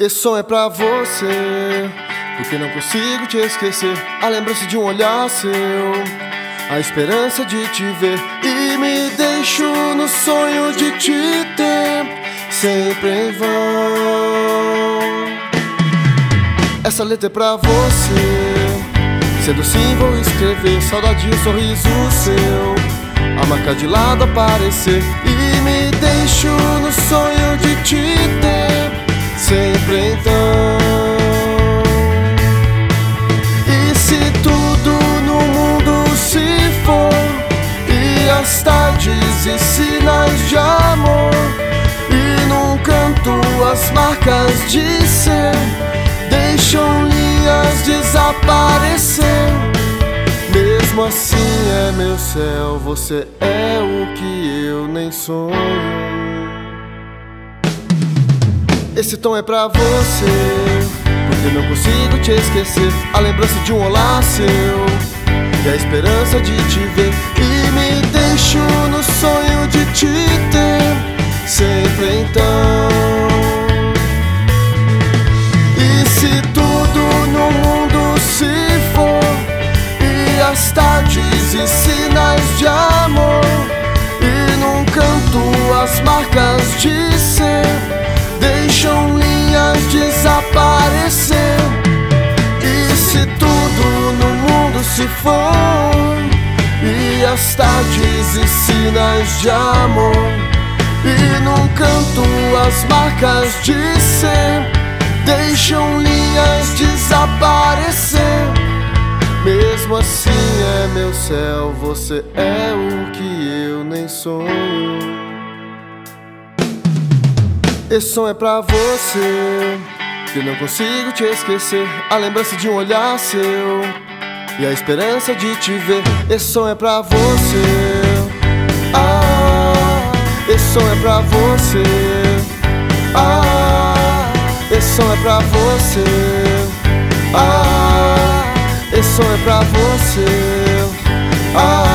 Esse som é pra você, porque não consigo te esquecer. A lembrança de um olhar seu, a esperança de te ver. E me deixo no sonho de te ter, sempre em vão. Essa letra é pra você, sendo assim vou escrever. Saudade e o sorriso seu, a marca de lado aparecer. E me deixo no sonho de te ter, sempre então. E se tudo no mundo se for, e as tardes e sinais de amor, e num canto as marcas de ser deixam linhas desaparecer, mesmo assim é meu céu, você é o que eu nem sonho. Esse tom é pra você, porque não consigo te esquecer. A lembrança de um olhar seu, e a esperança de te ver. E me deixo no sonho de te ter, sempre então. E se tudo no mundo se for, e as tardes e sinais de amor, e num canto as marcas de ser deixam linhas desaparecer. E se tudo no mundo se for, e as tardes e sinais de amor, e num canto as marcas de ser deixam linhas desaparecer, mesmo assim é meu céu, você é o que eu nem sonho. Esse som é pra você, que não consigo te esquecer. A lembrança de um olhar seu, e a esperança de te ver. Esse som é pra você, esse som é pra você, esse som é pra você, esse som é pra você,